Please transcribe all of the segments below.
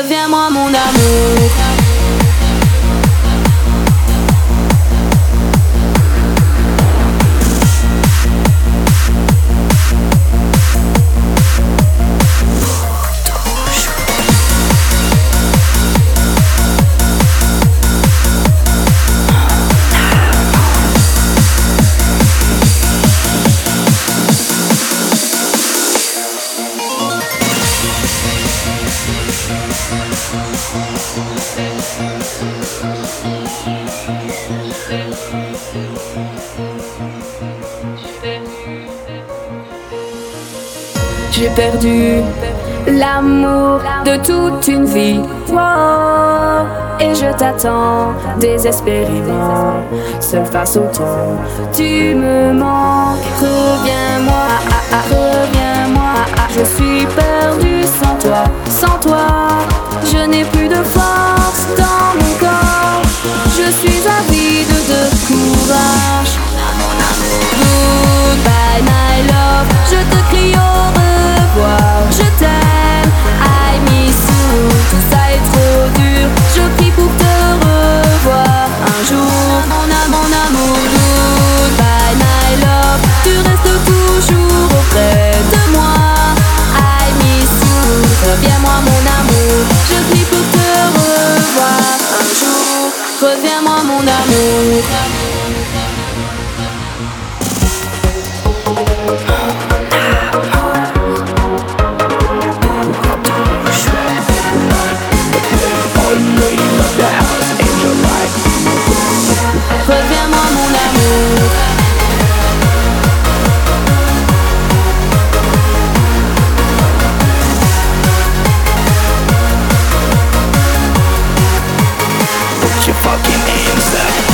reviens-moi mon amour. J'ai perdu l'amour de toute une vie, wow. Et je t'attends désespérément, seul face au temps. Tu me manques, reviens-moi, reviens-moi. Je suis perdu sans toi, sans toi. Je n'ai plus de force dans mon corps. Je suis avide de courage. Goodbye my love, je te crie au revoir. Je t'aime, I miss you. Tout ça est trop dur, je prie pour te revoir un jour. Mon amour, goodbye my love. Tu restes toujours auprès de moi, I miss you. Reviens-moi mon amour, je prie pour te revoir un jour. Reviens-moi mon amour. Reviens-moi mon amour. Put your fucking hands up.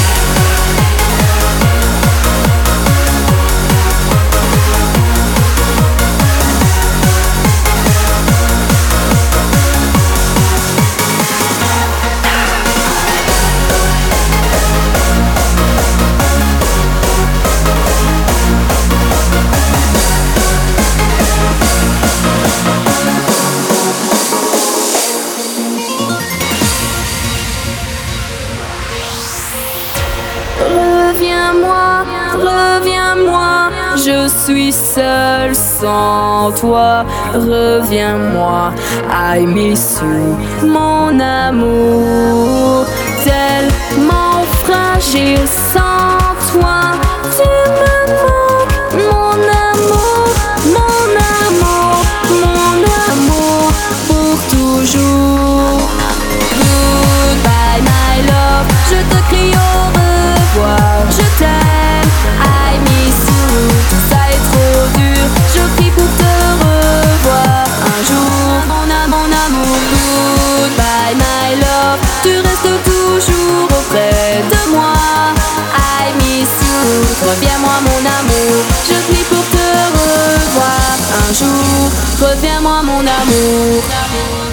Reviens-moi, reviens-moi, je suis seule sans toi. Reviens-moi, I miss you, mon amour. Tellement fragile sans toi, tu me manques, mon amour, mon amour, mon amour, pour toujours. Goodbye my love, je te crie au revoir. Je t'aime, I miss you. Tout ça est trop dur, je prie pour te revoir un jour. Mon amour, goodbye my love. Tu restes toujours auprès de moi, I miss you. Reviens-moi mon amour, je prie pour te revoir un jour. Reviens-moi mon amour.